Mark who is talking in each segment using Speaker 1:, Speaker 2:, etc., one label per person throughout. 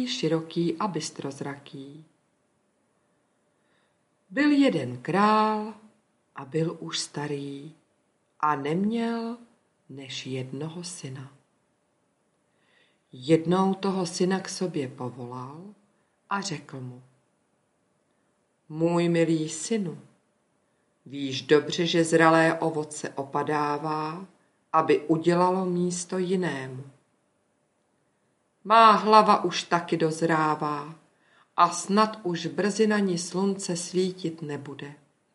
Speaker 1: malý, široký a bystrozraký. Byl jeden král a byl už starý a neměl než jednoho syna. Jednou toho syna k sobě povolal a řekl mu: Můj milý synu, víš dobře, že zralé ovoce opadává, aby udělalo místo jinému. Má hlava už taky dozrává a snad už brzy na ní slunce svítit nebude.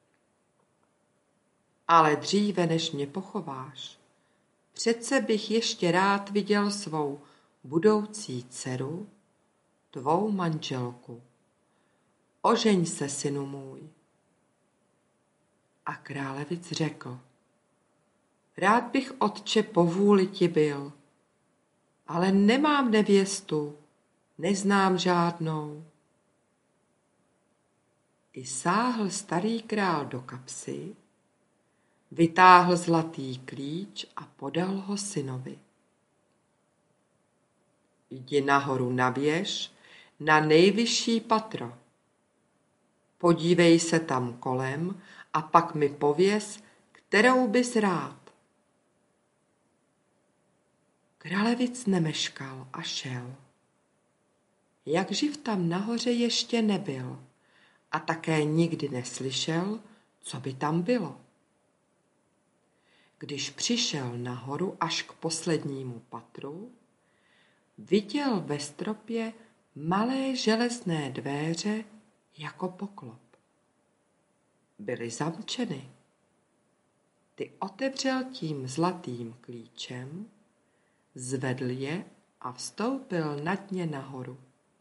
Speaker 1: Ale dříve, než mě pochováš, přece bych ještě rád viděl svou budoucí dceru, tvou manželku. Ožeň se, synu můj. A králevic řekl: Rád bych, otče, po vůli ti byl, ale nemám nevěstu, neznám žádnou. I sáhl starý král do kapsy, vytáhl zlatý klíč a podal ho synovi. Jdi nahoru na věž, na nejvyšší patro. Podívej se tam kolem a pak mi pověz, kterou bys rád. Králevic nemeškal a šel. Jak živ tam nahoře ještě nebyl a také nikdy neslyšel, co by tam bylo. Když přišel nahoru až k poslednímu patru, viděl ve stropě malé železné dvéře jako poklop. Byly zamčeny. Ty otevřel tím zlatým klíčem, zvedl je a vstoupil nad ně nahoru.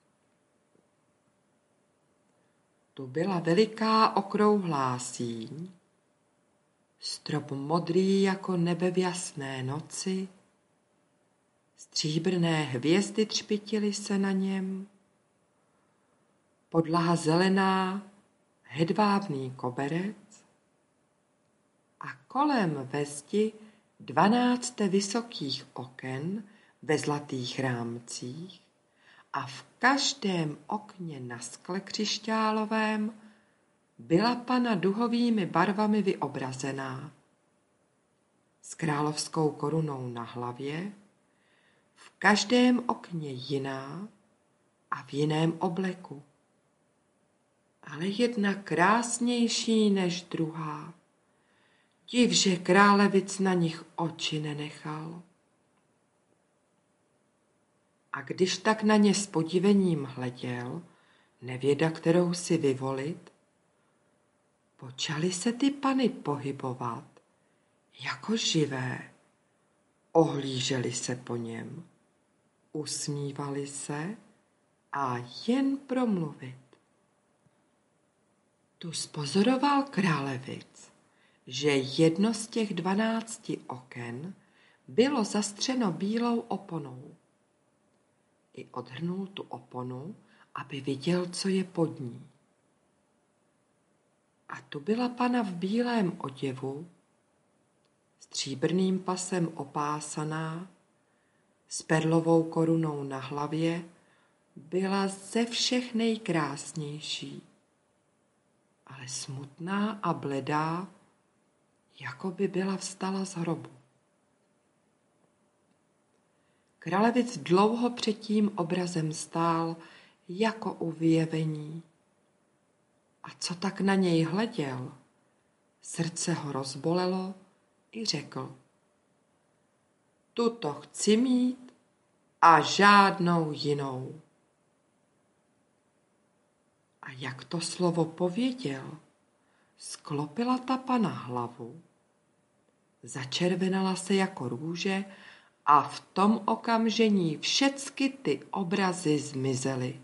Speaker 1: Tu byla veliká okrouhlá síň, strop modrý jako nebe v jasné noci, stříbrné hvězdy třpytily se na něm, podlaha zelená, hedvábný koberec a kolem ve zdi 12 vysokých oken ve zlatých rámcích a v každém okně na skle křišťálovém byla pana duhovými barvami vyobrazená, s královskou korunou na hlavě, v každém okně jiná a v jiném obleku, ale jedna krásnější než druhá. Div, že králevic na nich oči nenechal. A když tak na ně s podivením hleděl, nevěda, kterou si vyvolit, počaly se ty pany pohybovat jako živé. Ohlíželi se po něm, usmívali se a jen promluvit. Tu spozoroval králevic, že jedno z těch 12 oken bylo zastřeno bílou oponou. I odhrnul tu oponu, aby viděl, co je pod ní. A tu byla pana v bílém oděvu, stříbrným pasem opásaná, s perlovou korunou na hlavě, byla ze všech nejkrásnější, ale smutná a bledá, jako by byla vstala z hrobu. Králevic dlouho před tím obrazem stál jako u vyjevení. A co tak na něj hleděl, srdce ho rozbolelo i řekl: Tuto chci mít a žádnou jinou. A jak to slovo pověděl, sklopila ta pana hlavu, začervenala se jako růže a v tom okamžení všecky ty obrazy zmizely.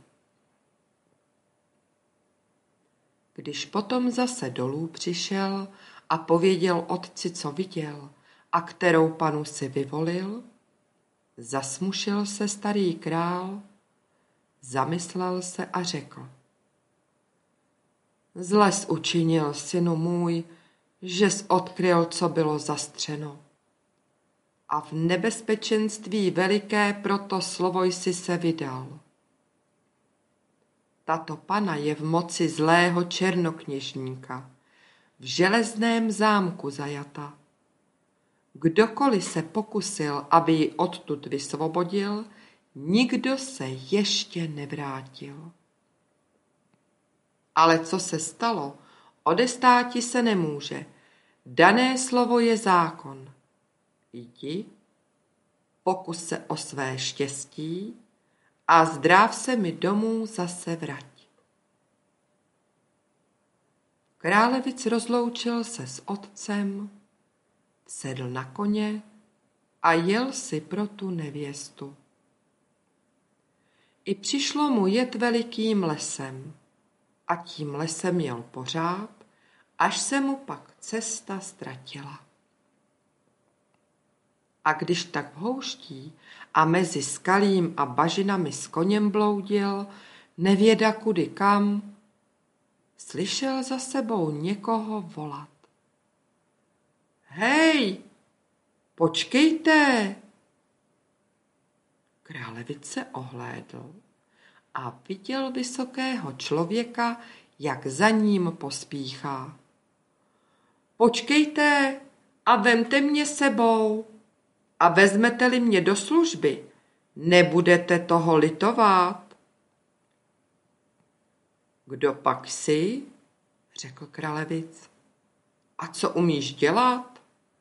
Speaker 1: Když potom zase dolů přišel a pověděl otci, co viděl a kterou panu si vyvolil, zasmušil se starý král, zamyslel se a řekl: Zle jsi učinil, synu můj, že jsi odkryl, co bylo zastřeno. A v nebezpečenství veliké proto slovo jsi se vydal. Tato pana je v moci zlého černokněžníka, v železném zámku zajata. Kdokoliv se pokusil, aby ji odtud vysvobodil, nikdo se ještě nevrátil. Ale co se stalo, odestáti se nemůže. Dané slovo je zákon. Jdi, pokus se o své štěstí a zdráv se mi domů zase vrať. Králevic rozloučil se s otcem, sedl na koně a jel si pro tu nevěstu. I přišlo mu jet velikým lesem a tím lesem jel pořád, až se mu pak cesta ztratila. A když tak v houští a mezi skalím a bažinami s koněm bloudil, nevěda kudy kam, slyšel za sebou někoho volat. Hej, počkejte! Králevic se ohlédl a viděl vysokého člověka, jak za ním pospíchá. Počkejte a vemte mě sebou a vezmete-li mě do služby, nebudete toho litovat. Kdo pak jsi? Řekl Králevic. A co umíš dělat?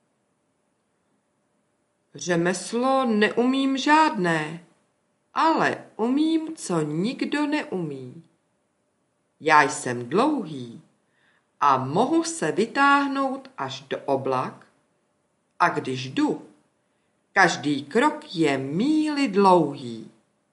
Speaker 1: Řemeslo neumím žádné, ale umím, co nikdo neumí. Já jsem dlouhý a mohu se vytáhnout až do oblak a když jdu, každý krok je míly dlouhý.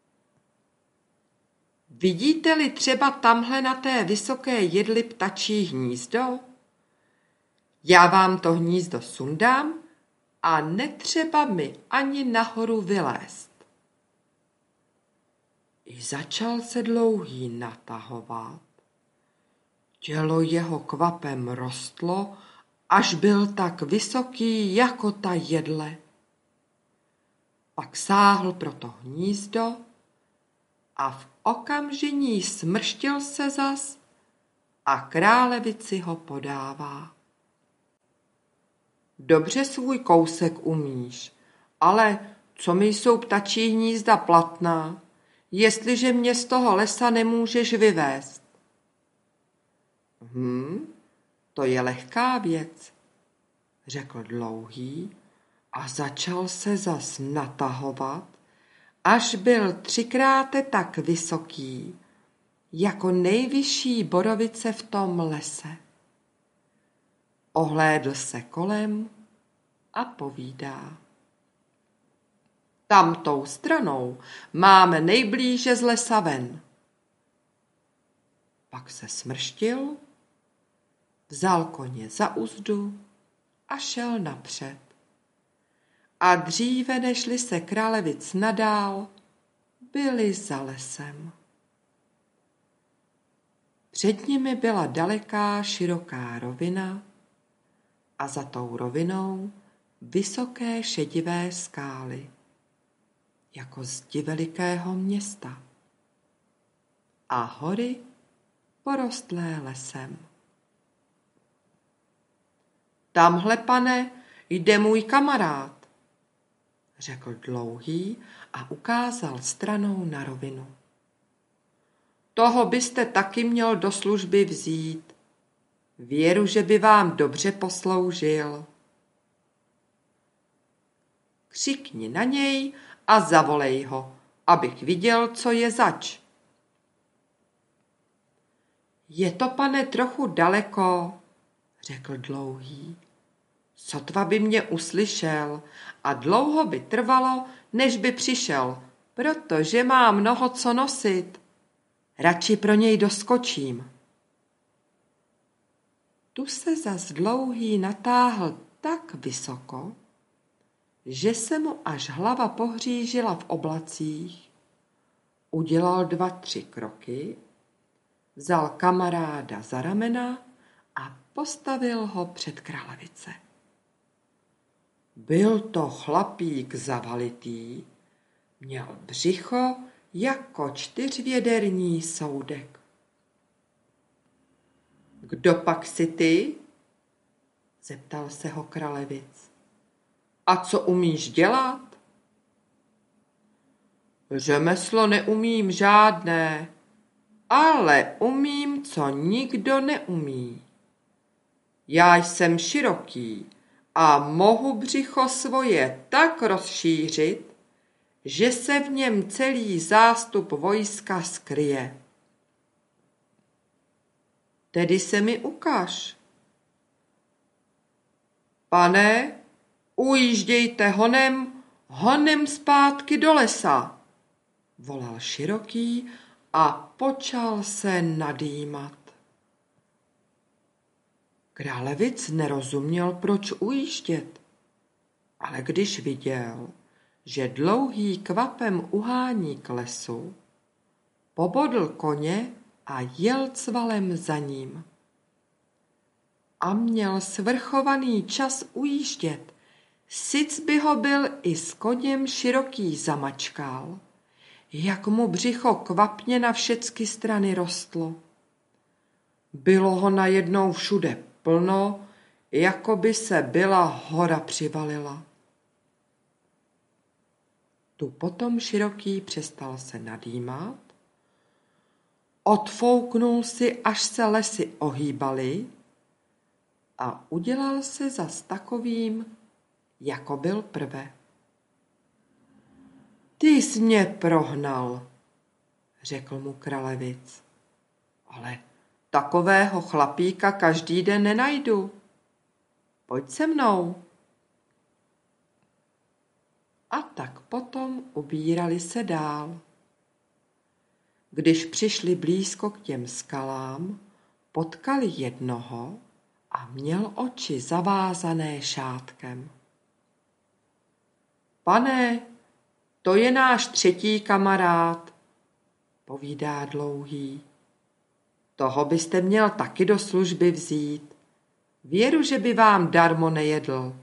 Speaker 1: Vidíte-li třeba tamhle na té vysoké jedli ptačí hnízdo? Já vám to hnízdo sundám a netřeba mi ani nahoru vylézt. I začal se dlouhý natahovat. Tělo jeho kvapem rostlo, až byl tak vysoký jako ta jedle. Pak sáhl pro to hnízdo a v okamžiní smrštil se zas a Králevici ho podává. Dobře svůj kousek umíš, ale co mi jsou ptačí hnízda platná, jestliže mě z toho lesa nemůžeš vyvést? To je lehká věc, řekl dlouhý a začal se zas natahovat, až byl 3krát tak vysoký, jako nejvyšší borovice v tom lese. Ohlédl se kolem a povídá. Tamtou stranou máme nejblíže z lesa ven. Pak se smrštil, vzal koně za uzdu a šel napřed. A dříve, nežli se Králevic nadál, byli za lesem. Před nimi byla daleká, široká rovina a za tou rovinou vysoké šedivé skály, jako zdi velikého města. A hory porostlé lesem. Tamhle, pane, jde můj kamarád, řekl dlouhý a ukázal stranou na rovinu. Toho byste taky měl do služby vzít. Věru, že by vám dobře posloužil. Křikni na něj a zavolej ho, abych viděl, co je zač. Je to, pane, trochu daleko, řekl dlouhý. Sotva by mě uslyšel a dlouho by trvalo, než by přišel, protože má mnoho co nosit. Radši pro něj doskočím. Tu se zas dlouhý natáhl tak vysoko, že se mu až hlava pohřížila v oblacích, udělal 2-3 kroky, vzal kamaráda za ramena a postavil ho před Králevice. Byl to chlapík zavalitý, měl břicho jako 4věderní soudek. Kdo pak jsi ty? Zeptal se ho Kralevic. A co umíš dělat? Řemeslo neumím žádné, ale umím, co nikdo neumí. Já jsem široký a mohu břicho svoje tak rozšířit, že se v něm celý zástup vojska skryje. Tedy se mi ukaž. Pane, ujíždějte honem zpátky do lesa, volal Široký a počal se nadýmat. Kralevic nerozuměl, proč ujíždět, ale když viděl, že Dlouhý kvapem uhání k lesu, pobodl koně a jel cvalem za ním. A měl svrchovaný čas ujíždět, sic by ho byl i s koněm Široký zamačkal, jak mu břicho kvapně na všecky strany rostlo. Bylo ho najednou všude plno, jako by se byla hora přivalila. Tu potom Široký přestal se nadýmat, odfouknul si, až se lesy ohýbaly a udělal se zas takovým, jako byl prve. Ty jsi mě prohnal, řekl mu Kralevic, ale takového chlapíka každý den nenajdu. Pojď se mnou. A tak potom ubírali se dál. Když přišli blízko k těm skalám, potkali jednoho a měl oči zavázané šátkem. Pane, to je náš třetí kamarád, povídá Dlouhý. Toho byste měl taky do služby vzít. Věru, že by vám darmo nejedl.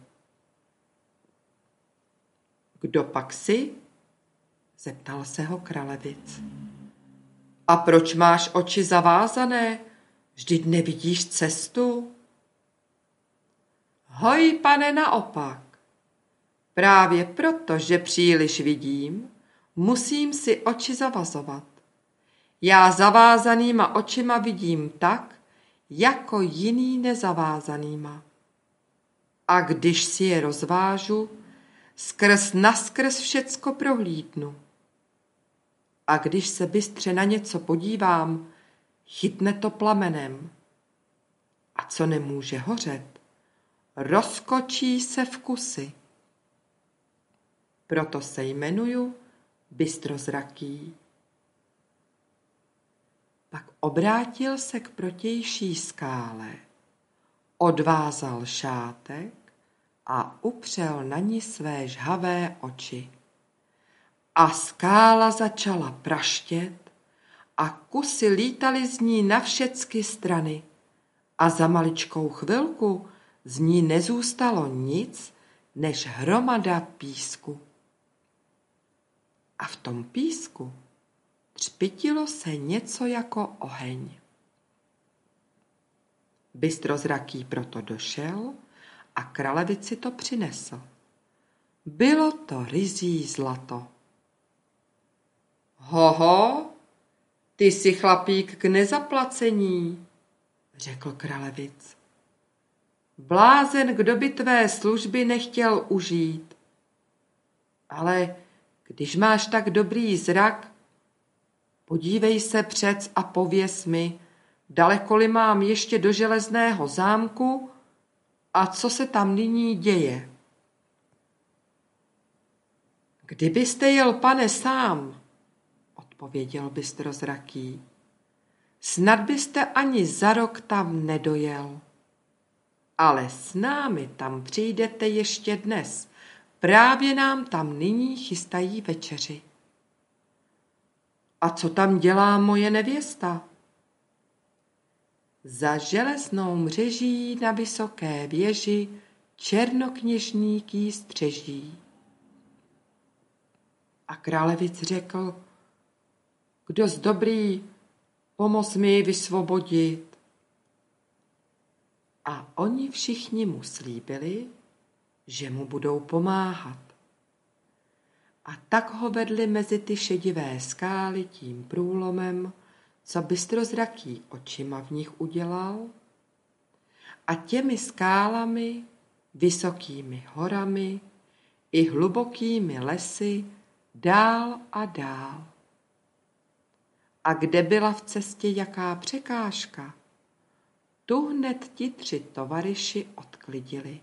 Speaker 1: Kdo pak jsi? Zeptal se ho Kralevic. A proč máš oči zavázané? Vždyť nevidíš cestu? Hoj, pane, naopak. Právě proto, že příliš vidím, musím si oči zavazovat. Já zavázanýma očima vidím tak, jako jiný nezavázanýma. A když si je rozvážu, skrz naskrz všecko prohlídnu. A když se bystře na něco podívám, chytne to plamenem. A co nemůže hořet, rozkočí se v kusy. Proto se jmenuju Bystrozraký. Pak obrátil se k protější skále, odvázal šátek a upřel na ní své žhavé oči. A skála začala praštět a kusy lítaly z ní na všecky strany a za maličkou chvilku z ní nezůstalo nic než hromada písku. A v tom písku třpytilo se něco jako oheň. Bystrozraký proto došel a Kralevici to přinesl. Bylo to ryzí zlato. Hoho, ty jsi chlapík k nezaplacení, řekl Kralevic. Blázen, kdo by tvé služby nechtěl užít. Ale když máš tak dobrý zrak, podívej se přec a pověz mi, daleko-li mám ještě do Železného zámku a co se tam nyní děje. Kdybyste jel, pane, sám, odpověděl Bystrozraký, snad byste ani za rok tam nedojel. Ale s námi tam přijdete ještě dnes, právě nám tam nyní chystají večeři. A co tam dělá moje nevěsta? Za železnou mřeží na vysoké věži černokněžník jí střeží. A Kralevic řekl, kdo z dobrý, pomoz mi ji vysvobodit. A oni všichni mu slíbili, že mu budou pomáhat. A tak ho vedli mezi ty šedivé skály tím průlomem, co bystrozraký očima v nich udělal, a těmi skálami, vysokými horami i hlubokými lesy dál a dál. A kde byla v cestě jaká překážka, tu hned ti 3 tovaryši odklidili.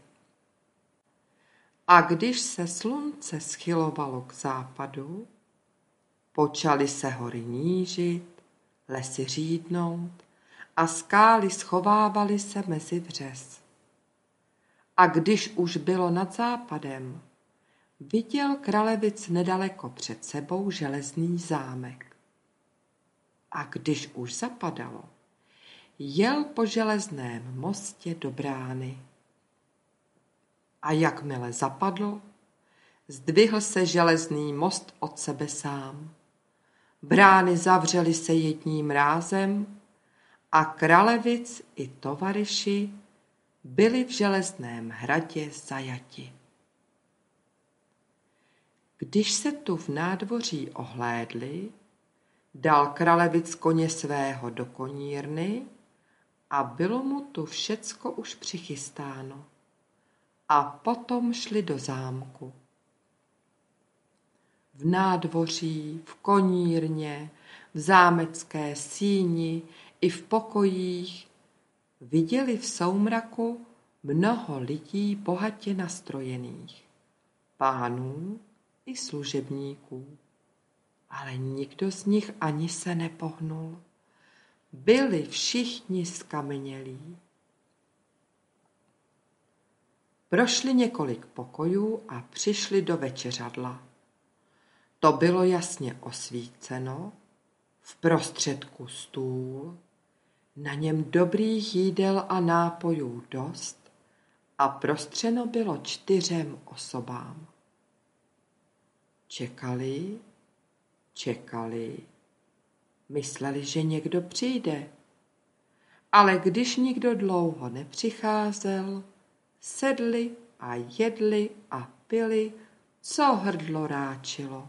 Speaker 1: A když se slunce schylovalo k západu, počaly se hory nížit, lesy řídnout a skály schovávaly se mezi vřes. A když už bylo nad západem, viděl Kralevic nedaleko před sebou železný zámek. A když už zapadalo, jel po železném mostě do brány. A jakmile zapadlo, zdvihl se železný most od sebe sám. Brány zavřely se jedním rázem a Kralevic i tovaryši byli v železném hradě zajati. Když se tu v nádvoří ohlédli, dal Kralevic koně svého do konírny a bylo mu tu všecko už přichystáno. A potom šli do zámku. V nádvoří, v konírně, v zámecké síni i v pokojích viděli v soumraku mnoho lidí bohatě nastrojených, pánů i služebníků, ale nikdo z nich ani se nepohnul. Byli všichni skamenělí. Prošli několik pokojů a přišli do večeřadla. To bylo jasně osvíceno, v prostředku stůl, na něm dobrých jídel a nápojů dost a prostřeno bylo 4 osobám. Čekali, mysleli, že někdo přijde, ale když nikdo dlouho nepřicházel, sedli a jedli a pili, co hrdlo ráčilo.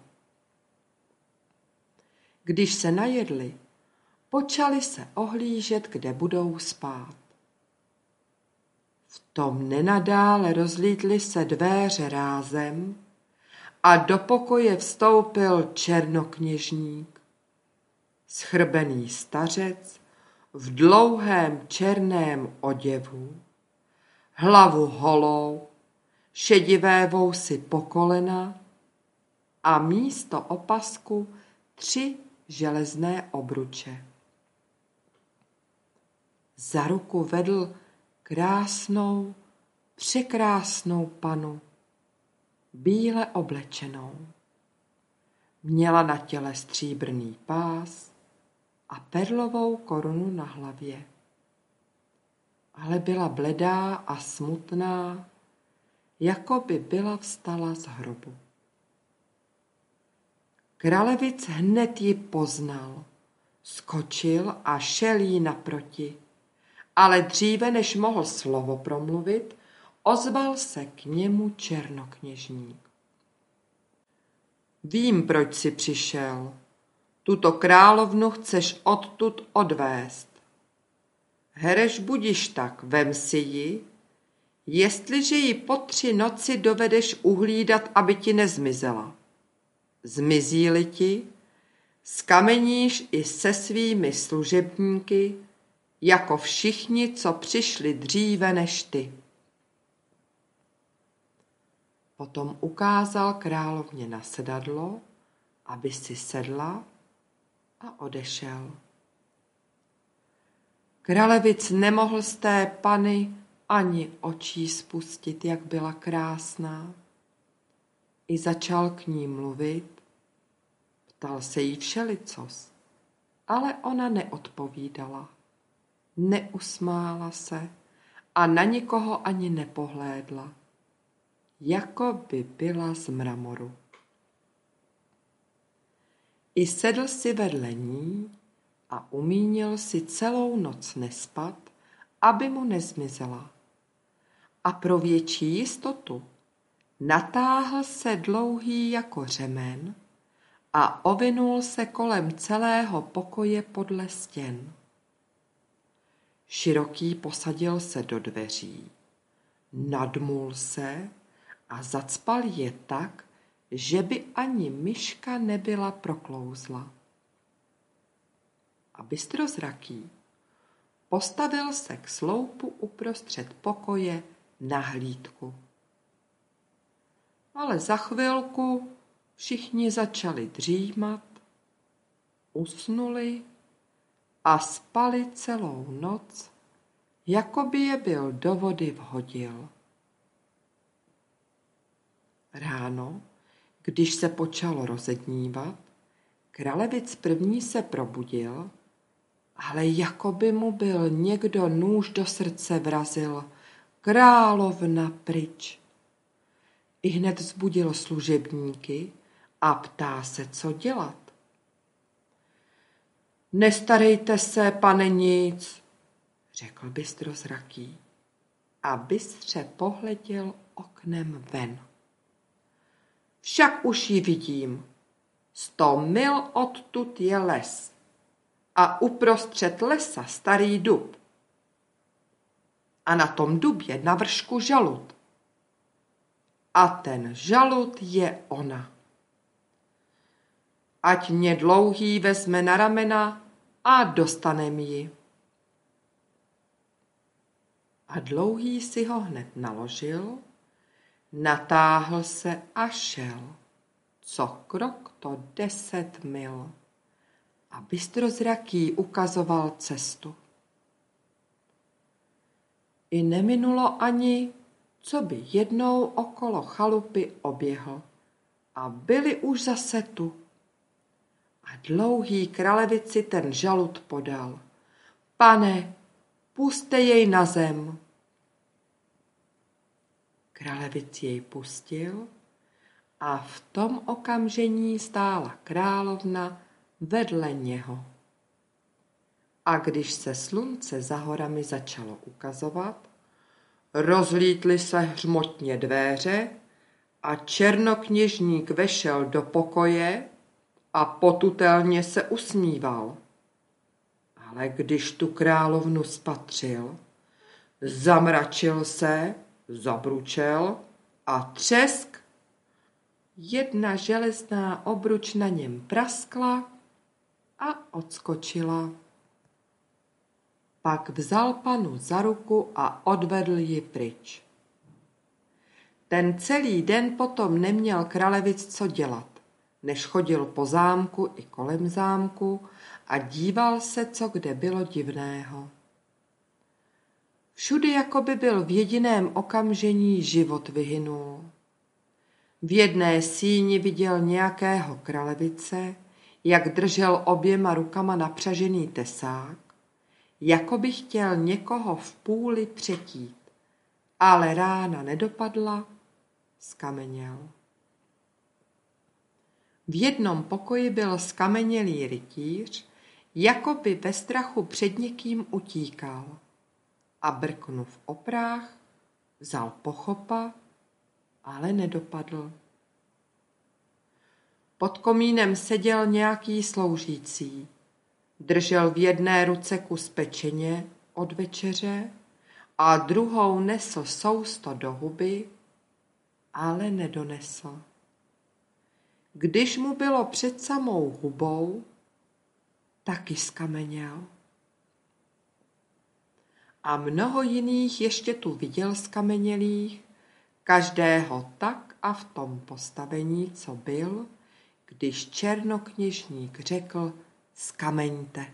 Speaker 1: Když se najedli, počali se ohlížet, kde budou spát. V tom nenadále rozlítly se dvéře rázem a do pokoje vstoupil černokněžník, schrbený stařec v dlouhém černém oděvu, hlavu holou, šedivé vousy po kolena a místo opasku 3 železné obruče. Za ruku vedl krásnou, překrásnou panu, bíle oblečenou. Měla na těle stříbrný pás a perlovou korunu na hlavě. Ale byla bledá a smutná, jako by byla vstala z hrobu. Kralevic hned ji poznal, skočil a šel jí naproti, ale dříve, než mohl slovo promluvit, ozval se k němu černokněžník. Vím, proč jsi přišel. Tuto královnu chceš odtud odvést. Hereš, budiš tak, vem si ji, jestliže ji po 3 noci dovedeš uhlídat, aby ti nezmizela. Zmizí-li ti, skameníš i se svými služebníky, jako všichni, co přišli dříve než ty. Potom ukázal královně na sedadlo, aby si sedla, a odešel. Kralevic nemohl z té pany ani očí spustit, jak byla krásná. I začal k ní mluvit, ptal se jí všelicos, ale ona neodpovídala. Neusmála se a na nikoho ani nepohlédla, jako by byla z mramoru. I sedl si vedle ní a umínil si celou noc nespat aby mu nezmizela. A pro větší jistotu natáhl se dlouhý jako řemen a ovinul se kolem celého pokoje podle stěn. Široký posadil se do dveří, nadmul se a zacpal je tak, že by ani myška nebyla proklouzla. A bystrozraký postavil se k sloupu uprostřed pokoje na hlídku. Ale za chvilku všichni začali dřímat, usnuli a spali celou noc, jako by je byl do vody vhodil. Ráno, když se počalo rozednívat, Kralevic první se probudil, ale jako by mu byl někdo nůž do srdce vrazil. Královna pryč. Ihned vzbudil služebníky a ptá se, co dělat. Nestarejte se, pane, nic, řekl bystrozraký a bystře pohleděl oknem ven. Však už ji vidím. 100 mil odtud je les a uprostřed lesa starý dub. A na tom dubě na vršku žalud. A ten žalud je ona. Ať mě dlouhý vezme na ramena a dostanem ji. A dlouhý si ho hned naložil, natáhl se a šel. Co krok to 10 mil. A bystrozraký ukazoval cestu. I neminulo ani, co by jednou okolo chalupy oběhl. A byli už zase tu. A dlouhý Kralevici ten žalud podal. Pane, pusťte jej na zem. Kralevic jej pustil a v tom okamžení stála královna vedle něho. A když se slunce za horami začalo ukazovat, rozlítly se hřmotně dvéře a černokněžník vešel do pokoje a potutelně se usmíval. Ale když tu královnu spatřil, zamračil se, zabručel a třesk. Jedna železná obruč na něm praskla a odskočila. Pak vzal panu za ruku a odvedl ji pryč. Ten celý den potom neměl Kralevic co dělat, než chodil po zámku i kolem zámku a díval se, co kde bylo divného. Všude jako by byl v jediném okamžení život vyhynul. V jedné síni viděl nějakého Kralevice, jak držel oběma rukama napřažený tesák, jako by chtěl někoho v půli přetít, ale rána nedopadla, skameněl. V jednom pokoji byl skamenělý rytíř, jako by ve strachu před někým utíkal a brknuv o práh, vzal pochopa, ale nedopadl. Pod komínem seděl nějaký sloužící. Držel v jedné ruce kus pečeně od večeře a druhou nesl sousto do huby, ale nedonesl. Když mu bylo před samou hubou, taky skameněl. A mnoho jiných ještě tu viděl skamenělých, každého tak a v tom postavení, co byl, když černokněžník řekl skamenňte.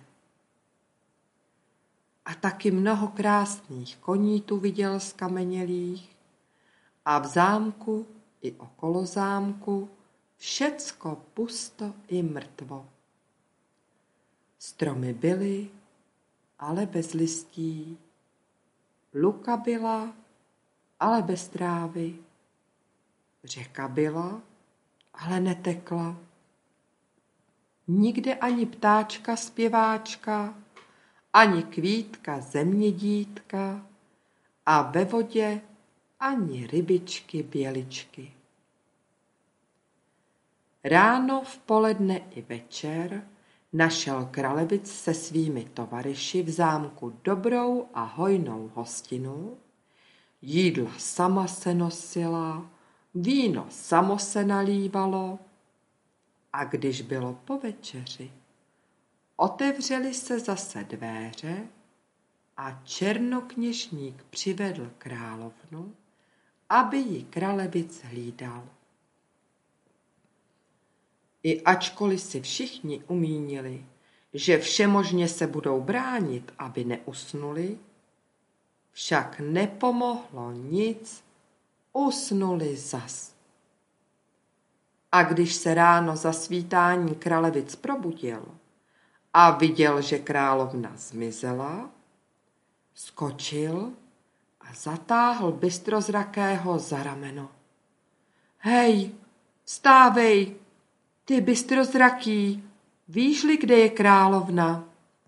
Speaker 1: A taky mnoho krásných koní tu viděl skamenělých a v zámku i okolo zámku všecko pusto i mrtvo. Stromy byly, ale bez listí. Luka byla, ale bez trávy. Řeka byla, ale netekla. Nikde ani ptáčka zpěváčka ani kvítka země dítka a ve vodě ani rybičky běličky. Ráno, v poledne i večer našel Kralevic se svými tovaryši v zámku dobrou a hojnou hostinu, jídla sama se nosila, víno samo se nalívalo a když bylo po večeři, otevřely se zase dvéře a černokněžník přivedl královnu, aby ji Kralevic hlídal. I ačkoliv si všichni umínili, že všemožně se budou bránit, aby neusnuli, však nepomohlo nic, usnuli zas. A když se ráno za svítání Kralevic probudil a viděl, že královna zmizela, skočil a zatáhl Bystrozrakého za rameno. Hej, vstávej, ty Bystrozraký, víš-li, kde je královna?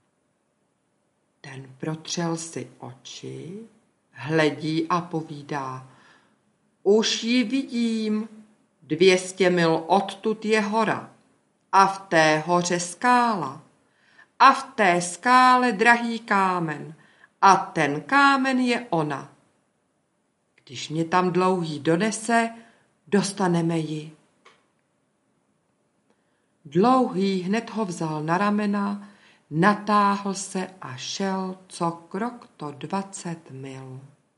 Speaker 1: Ten protřel si oči, hledí a povídá. Už ji vidím, 200 mil odtud je hora a v té hoře skála a v té skále drahý kámen a ten kámen je ona. Když mě tam Dlouhý donese, dostaneme ji. Dlouhý hned ho vzal na ramena, natáhl se a šel co krok to 20 mil.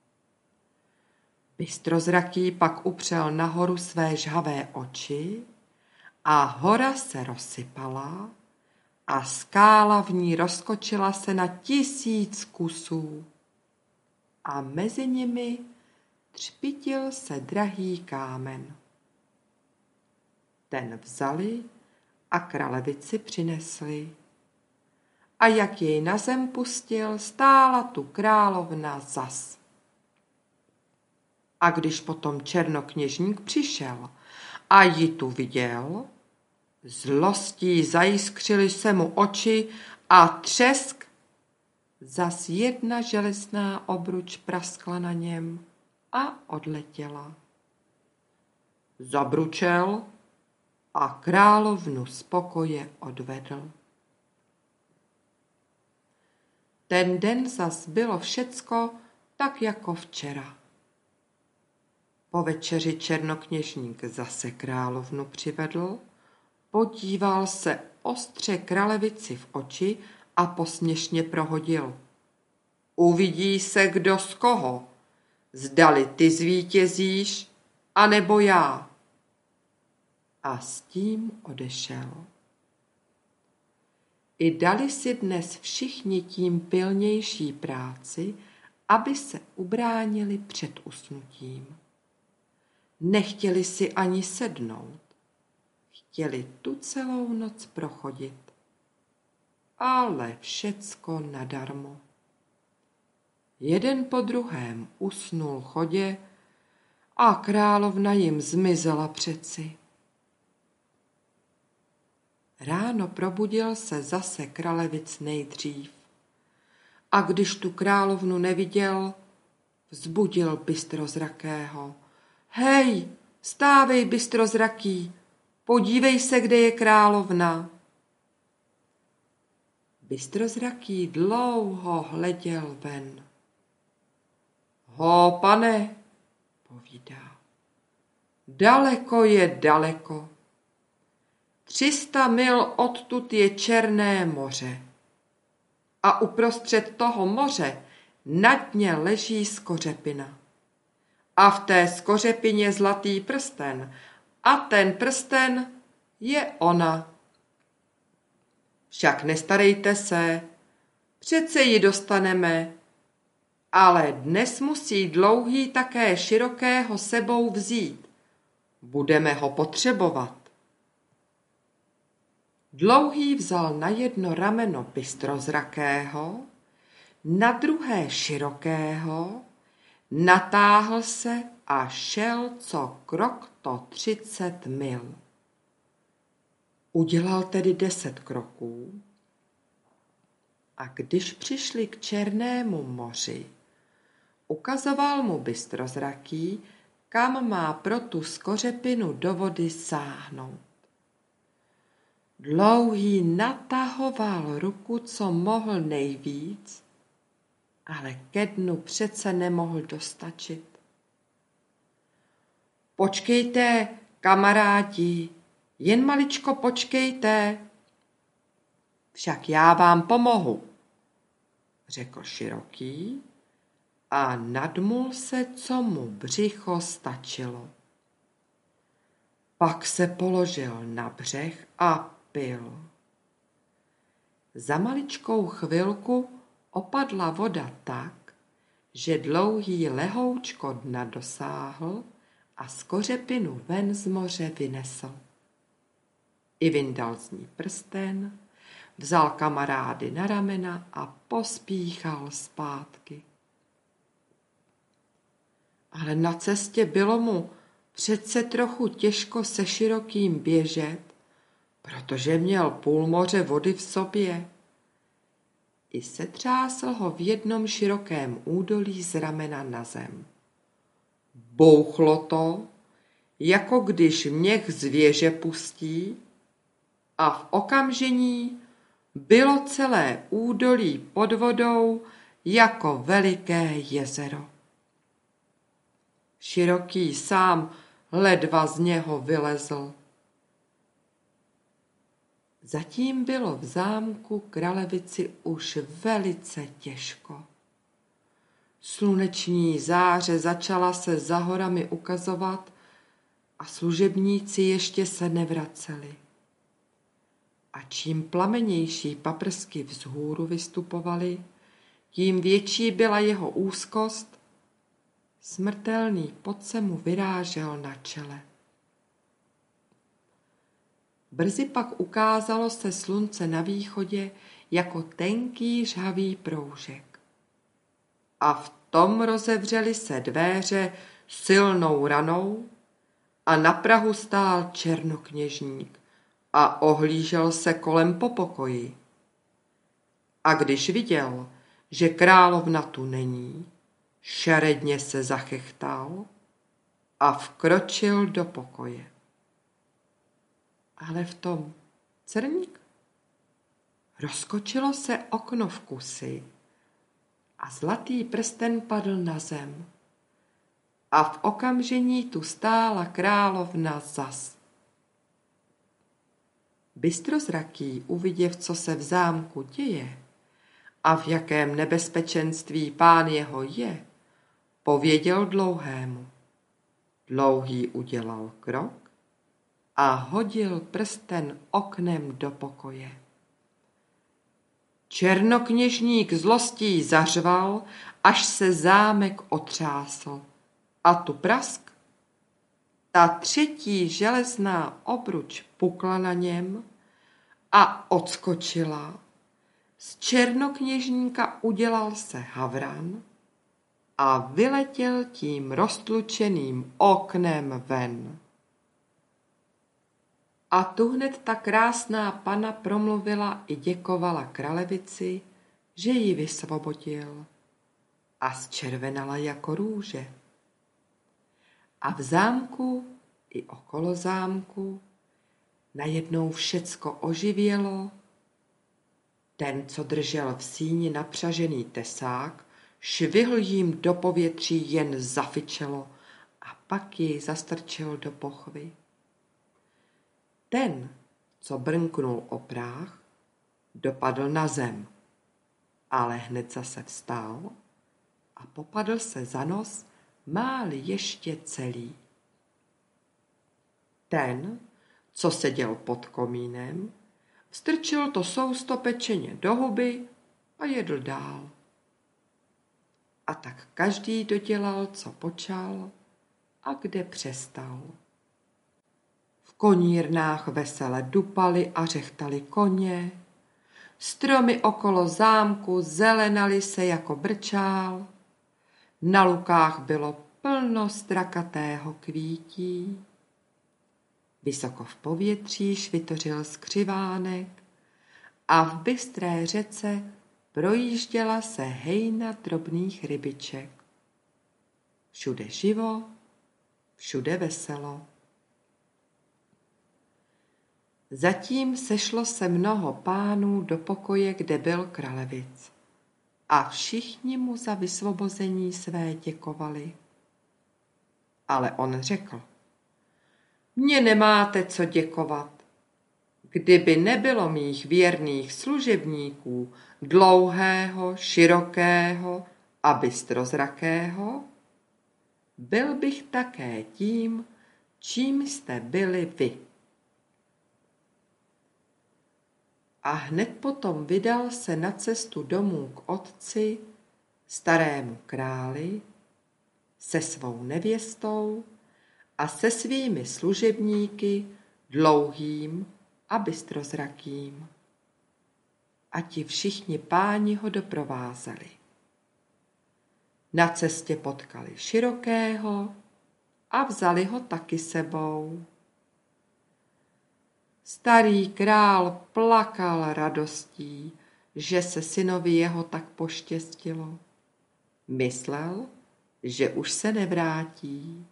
Speaker 1: Bystrozraký pak upřel nahoru své žhavé oči a hora se rozsypala a skála v ní rozkočila se na 1000 kusů a mezi nimi třpitil se drahý kámen. Ten vzali a Kralevici přinesli. A jak jej na zem pustil, stála tu královna zas. A když potom černokněžník přišel a ji tu viděl, zlostí zajiskřily se mu oči a třesk, zas jedna železná obruč praskla na něm a odletěla. Zabručel a královnu z pokoje odvedl. Ten den zas bylo všecko tak jako včera. Po večeři černokněžník zase královnu přivedl, podíval se ostře Kralevici v oči a posměšně prohodil. Uvidí se, kdo z koho, zdali ty zvítězíš, anebo já. A s tím odešel. I dali si dnes všichni tím pilnější práci, aby se ubránili před usnutím. Nechtěli si ani sednout. Chtěli tu celou noc prochodit. Ale všecko nadarmo. Jeden po druhém usnul chodě a královna jim zmizela přeci. Ráno probudil se zase Kralevic nejdřív. A když tu královnu neviděl, vzbudil Bystrozrakého. Hej, vstávej, Bystrozraký, podívej se, kde je královna. Bystrozraký dlouho hleděl ven. Ho, pane, povídá, daleko je daleko. 300 mil odtud je Černé moře. A uprostřed toho moře na dně leží skořepina. A v té skořepině zlatý prsten. A ten prsten je ona. Však nestarejte se, přece ji dostaneme. Ale dnes musí Dlouhý také Širokého sebou vzít. Budeme ho potřebovat. Dlouhý vzal na jedno rameno Bystrozrakého, na druhé Širokého, natáhl se a šel co krok to 30 mil. Udělal tedy 10 kroků A když přišli k Černému moři, ukazoval mu bystrozraký, kam má pro tu skořepinu do vody sáhnout. Dlouhý natahoval ruku, co mohl nejvíc, ale ke dnu přece nemohl dostačit. Počkejte, kamarádi, jen maličko počkejte. Však já vám pomohu, řekl Široký a nadmul se, co mu břicho stačilo. Pak se položil na břeh a pil. Za maličkou chvilku opadla voda tak, že Dlouhý lehoučko dna dosáhl a skořepinu ven z moře vynesl. I vyndal z ní prsten, vzal kamarády na ramena a pospíchal zpátky. Ale na cestě bylo mu přece trochu těžko se Širokým běžet, protože měl půl moře vody v sobě. I setřásl ho v jednom širokém údolí z ramena na zem. Bouchlo to, jako když měch z věže pustí, a v okamžení bylo celé údolí pod vodou jako veliké jezero. Široký sám ledva z něho vylezl. Zatím bylo v zámku Kralevici už velice těžko. Sluneční záře začala se za horami ukazovat a služebníci ještě se nevraceli. A čím plamenější paprsky vzhůru vystupovaly, tím větší byla jeho úzkost. Smrtelný pot se mu vyrážel na čele. Brzy pak ukázalo se slunce na východě jako tenký žhavý proužek. A v tom rozevřely se dvéře silnou ranou a na prahu stál černokněžník a ohlížel se kolem po pokoji. A když viděl, že královna tu není, šaredně se zachechtal a vkročil do pokoje. Ale v tom Crník rozkočilo se okno v kusi a zlatý prsten padl na zem. A v okamžení tu stála královna zas. Bystrozraký, uviděv, co se v zámku děje a v jakém nebezpečenství pán jeho je, pověděl Dlouhému. Dlouhý udělal krok a hodil prsten oknem do pokoje. Černokněžník zlostí zařval, až se zámek otřásl. A tu prask. Ta třetí železná obruč pukla na něm a odskočila. Z černokněžníka udělal se havran a vyletěl tím roztlučeným oknem ven. A tu hned ta krásná pana promluvila i děkovala Kralevici, že ji vysvobodil, a zčervenala jako růže. A v zámku i okolo zámku najednou všecko oživělo. Ten, co držel v síni napřažený tesák, švihl jim do povětří, jen zafičelo a pak jej zastrčil do pochvy. Ten, co brnknul o práh, dopadl na zem, ale hned zase vstál a popadl se za nos, máli ještě celý. Ten, co seděl pod komínem, vstrčil to sousto pečeně do huby a jedl dál. A tak každý dodělal, co počal a kde přestal. V konírnách vesele dupali a řechtali koně, stromy okolo zámku zelenaly se jako brčál, na lukách bylo plno strakatého kvítí, vysoko v povětří švitořil skřivánek a v bystré řece projížděla se hejna drobných rybiček. Všude živo, všude veselo. Zatím sešlo se mnoho pánů do pokoje, kde byl Kralevic, a všichni mu za vysvobození své děkovali. Ale on řekl: Mně nemáte co děkovat. Kdyby nebylo mých věrných služebníků, dlouhého, širokého a bystrozrakého, byl bych také tím, čím jste byli vy. A hned potom vydal se na cestu domů k otci, starému králi, se svou nevěstou a se svými služebníky dlouhým a bystrozrakým. A ti všichni páni ho doprovázeli. Na cestě potkali širokého a vzali ho taky sebou. Starý král plakal radostí, že se synovi jeho tak poštěstilo. Myslel, že už se nevrátí.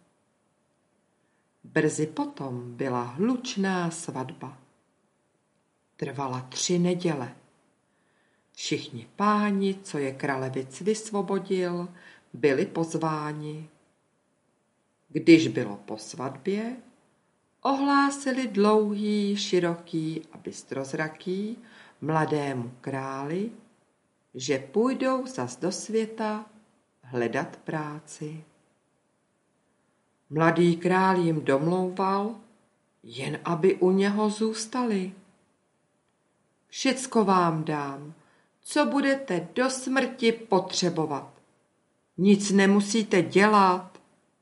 Speaker 1: Brzy potom byla hlučná svatba. Trvala 3 neděle. Všichni páni, co je Kralevic vysvobodil, byli pozváni. Když bylo po svatbě, ohlásili dlouhý, široký a bystrozraký mladému králi, že půjdou zas do světa hledat práci. Mladý král jim domlouval, jen aby u něho zůstali. Všecko vám dám, co budete do smrti potřebovat. Nic nemusíte dělat.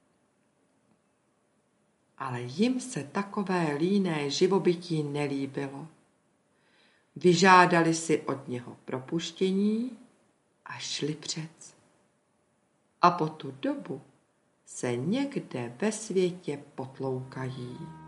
Speaker 1: Ale jim se takové líné živobytí nelíbilo. Vyžádali si od něho propuštění a šli přec. A po tu dobu se někde ve světě potloukají.